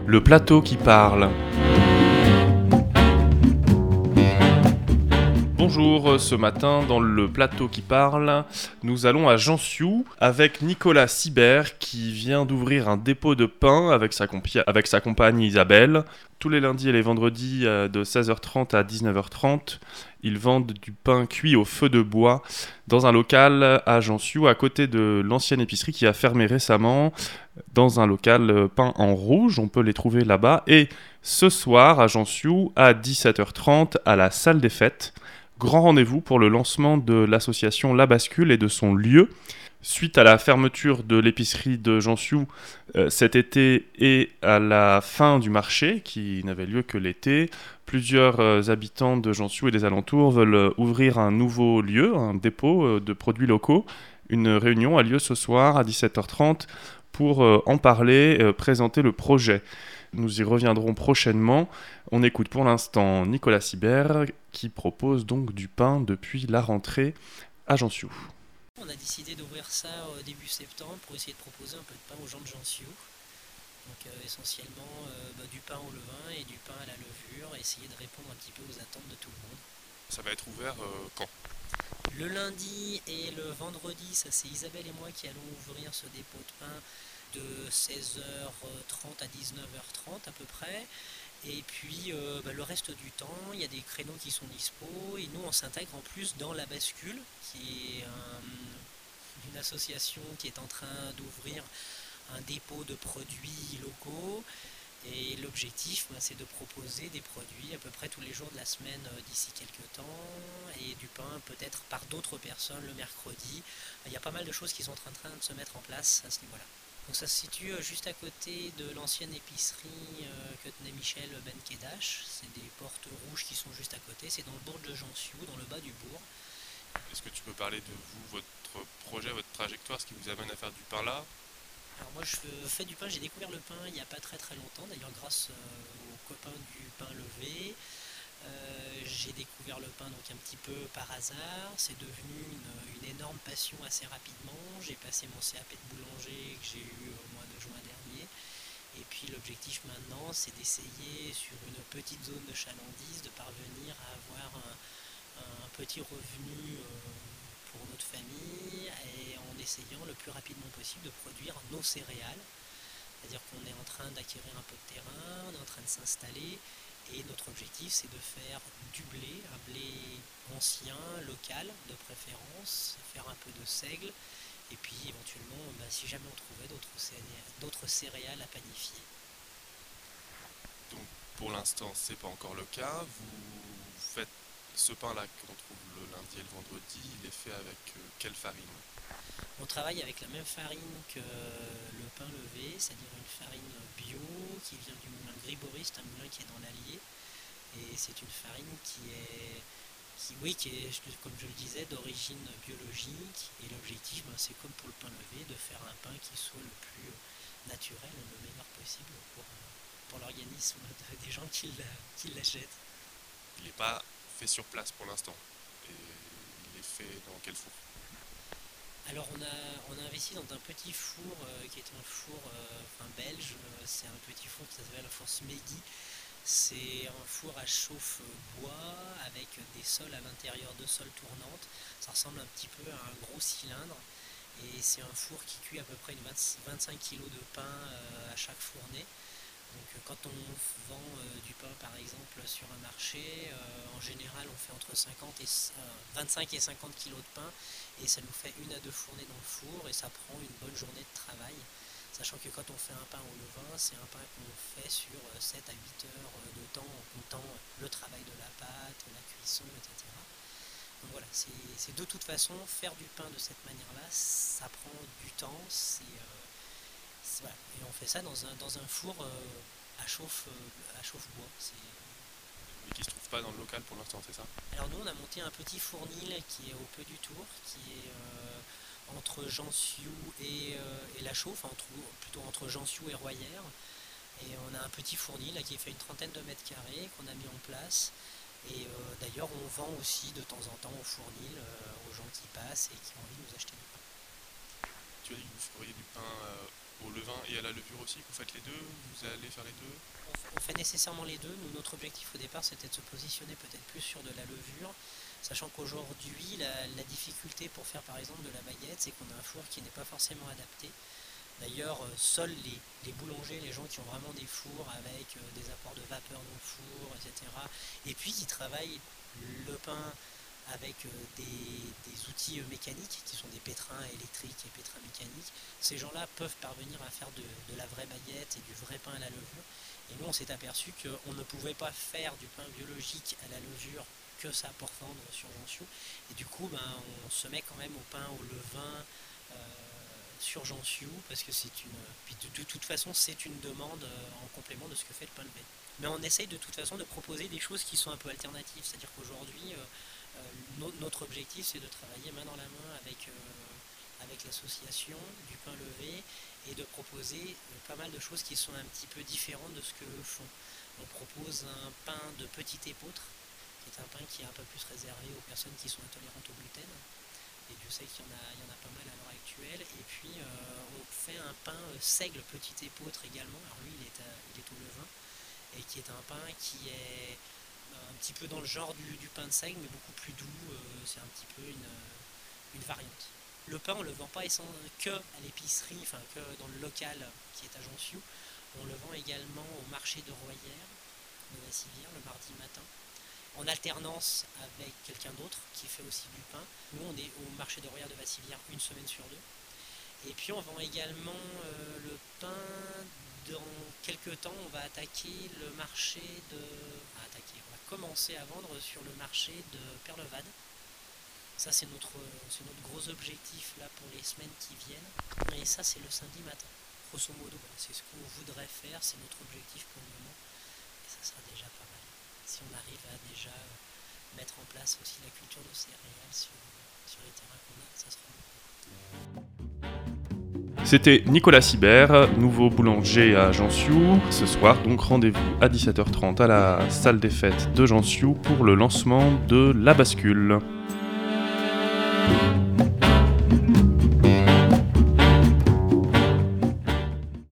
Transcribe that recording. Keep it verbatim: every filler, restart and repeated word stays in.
Le plateau qui parle. Bonjour, ce matin dans le plateau qui parle, nous allons à Jansiou avec Nicolas Sibert qui vient d'ouvrir un dépôt de pain avec sa, compi- avec sa compagne Isabelle. Tous les lundis et les vendredis euh, de seize heures trente à dix-neuf heures trente, ils vendent du pain cuit au feu de bois dans un local à Jansiou à côté de l'ancienne épicerie qui a fermé récemment, dans un local euh, peint en rouge. On peut les trouver là-bas. Et ce soir à Jansiou à dix-sept heures trente à la salle des fêtes, grand rendez-vous pour le lancement de l'association La Bascule et de son lieu. Suite à la fermeture de l'épicerie de Jansiou euh, cet été et à la fin du marché, qui n'avait lieu que l'été, plusieurs euh, habitants de Jansiou et des alentours veulent euh, ouvrir un nouveau lieu, un dépôt euh, de produits locaux. Une réunion a lieu ce soir à dix-sept heures trente pour euh, en parler, euh, présenter le projet. Nous y reviendrons prochainement. On écoute pour l'instant Nicolas Sibert qui propose donc du pain depuis la rentrée à Jansiou. On a décidé d'ouvrir ça au début septembre pour essayer de proposer un peu de pain aux gens de Jansiou. Donc euh, essentiellement euh, bah, du pain au levain et du pain à la levure, et essayer de répondre un petit peu aux attentes de tout le monde. Ça va être ouvert euh, quand ? Le lundi et le vendredi, ça c'est Isabelle et moi qui allons ouvrir ce dépôt de pain de seize heures trente à dix-neuf heures trente à peu près. Et puis euh, bah, le reste du temps, il y a des créneaux qui sont dispo, et nous on s'intègre en plus dans La Bascule, qui est un, une association qui est en train d'ouvrir un dépôt de produits locaux. Et l'objectif, bah, c'est de proposer des produits à peu près tous les jours de la semaine euh, d'ici quelques temps, et du pain peut-être par d'autres personnes le mercredi. Il y a pas mal de choses qui sont en train de se mettre en place à ce niveau-là. Donc ça se situe juste à côté de l'ancienne épicerie euh, que tenait Michel Benkedash. C'est des portes rouges qui sont juste à côté. C'est dans le bourg de Jansiou, dans le bas du bourg. Est-ce que tu peux parler de vous, votre projet, votre trajectoire, ce qui vous amène à faire du pain là ? Alors moi je fais du pain, j'ai découvert le pain il n'y a pas très très longtemps, d'ailleurs grâce euh, aux copains du pain levé. Euh, j'ai découvert le pain donc un petit peu par hasard, c'est devenu une, une énorme passion assez rapidement. J'ai passé mon C A P de boulanger que j'ai eu au mois de juin dernier, et puis l'objectif maintenant c'est d'essayer sur une petite zone de chalandise de parvenir à avoir un, un petit revenu euh, pour notre famille, et en essayant le plus rapidement possible de produire nos céréales. C'est-à-dire qu'on est en train d'acquérir un peu de terrain, on est en train de s'installer, et notre objectif c'est de faire du blé, un blé ancien, local de préférence, faire un peu de seigle, et puis éventuellement, bah, si jamais on trouvait d'autres céréales, d'autres céréales à panifier. Donc pour l'instant, c'est pas encore le cas. Vous faites ce pain-là qu'on trouve le lundi et le vendredi, il est fait avec euh, quelle farine ? On travaille avec la même farine que le pain levé, c'est-à-dire une farine bio qui vient du moulin Griboris, un moulin qui est dans l'Allier. Et c'est une farine qui est, qui, oui, qui est, comme je le disais, d'origine biologique. Et l'objectif, ben, c'est comme pour le pain levé, de faire un pain qui soit le plus naturel, le meilleur possible pour, pour l'organisme de, des gens qui, qui l'achètent. Il n'est pas fait sur place pour l'instant. Et il est fait dans quel four ? Alors on a, on a investi dans un petit four euh, qui est un four euh, enfin, belge. C'est un petit four qui s'appelle un four Smeggy. C'est un four à chauffe bois avec des sols à l'intérieur, deux sols tournantes. Ça ressemble un petit peu à un gros cylindre, et c'est un four qui cuit à peu près une vingt, vingt-cinq kilos de pain euh, à chaque fournée. Donc quand on vend euh, du pain par exemple sur un marché, euh, en général on fait entre cinquante et, euh, vingt-cinq et cinquante kilos de pain, et ça nous fait une à deux fournées dans le four, et ça prend une bonne journée de travail. Sachant que quand on fait un pain au levain, c'est un pain qu'on fait sur sept à huit heures de temps en comptant le travail de la pâte, la cuisson, et cetera. Donc voilà, c'est, c'est de toute façon, faire du pain de cette manière-là, ça prend du temps, c'est, euh, c'est, voilà. Et on fait ça dans un, dans un four euh, à, chauffe, euh, à chauffe-bois. C'est... Mais qui ne se trouve pas dans le local pour l'instant, c'est ça ? Alors nous, on a monté un petit fournil qui est au Peu du Tour, qui est... Euh, entre Jansiou et, euh, et La Chauffe, entre, plutôt entre Jansiou et Royères. Et on a un petit fournil là, qui fait une trentaine de mètres carrés qu'on a mis en place. Et euh, d'ailleurs, on vend aussi de temps en temps au fournil euh, aux gens qui passent et qui ont envie de nous acheter du pain. Tu as dit que vous feriez du pain euh, au levain et à la levure aussi, vous faites les deux, vous allez faire les deux? On fait, on fait nécessairement les deux. Nous, notre objectif au départ, c'était de se positionner peut-être plus sur de la levure, sachant qu'aujourd'hui, la, la difficulté pour faire par exemple de la baguette, c'est qu'on a un four qui n'est pas forcément adapté. D'ailleurs, euh, seuls les, les boulangers, les gens qui ont vraiment des fours avec euh, des apports de vapeur dans le four, et cetera, et puis qui travaillent le pain avec euh, des, des outils euh, mécaniques, qui sont des pétrins électriques et pétrins mécaniques, ces gens-là peuvent parvenir à faire de, de la vraie baguette et du vrai pain à la levure. Et nous, on s'est aperçu qu'on ne pouvait pas faire du pain biologique à la levure que ça pour vendre sur Jansiou. Et du coup, ben, on se met quand même au pain au levain, euh, sur Jansiou, parce que c'est une. Puis de, de toute façon, c'est une demande euh, en complément de ce que fait le pain levé. Mais on essaye de toute façon de proposer des choses qui sont un peu alternatives. C'est-à-dire qu'aujourd'hui, euh, euh, no, notre objectif, c'est de travailler main dans la main avec, euh, avec l'association du pain levé et de proposer euh, pas mal de choses qui sont un petit peu différentes de ce que eux font. On propose un pain de petit épeautre, qui est un pain qui est un peu plus réservé aux personnes qui sont intolérantes au gluten. Et Dieu sait qu'il y en a, il y en a pas mal à l'heure actuelle. Et puis euh, on fait un pain euh, seigle petit épeautre également. Alors lui, il est, à, il est au levain, et qui est un pain qui est un petit peu dans le genre du, du pain de seigle, mais beaucoup plus doux. Euh, c'est un petit peu une, une variante. Le pain, on ne le vend pas que à l'épicerie, enfin que dans le local qui est à Jansiou. On le vend également au marché de Royères, de Vassivière, le mardi matin, en alternance avec quelqu'un d'autre qui fait aussi du pain. Nous, on est au marché de Royères de Vassivière une semaine sur deux. Et puis, on vend également euh, le pain. Dans quelques temps, on va attaquer le marché de... Ah, attaquer, on va commencer à vendre sur le marché de Perlevade. Ça, c'est notre, c'est notre gros objectif là pour les semaines qui viennent. Et ça, c'est le samedi matin. Grosso modo, voilà, c'est ce qu'on voudrait faire, c'est notre objectif pour le moment. Et ça sera déjà pas mal. Si on arrive à déjà mettre en place aussi la culture de céréales sur, sur les terrains qu'on a, ça sera beaucoup. C'était Nicolas Sibert, nouveau boulanger à Jansiou. Ce soir, donc rendez-vous à dix-sept heures trente à la salle des fêtes de Jansiou pour le lancement de La Bascule.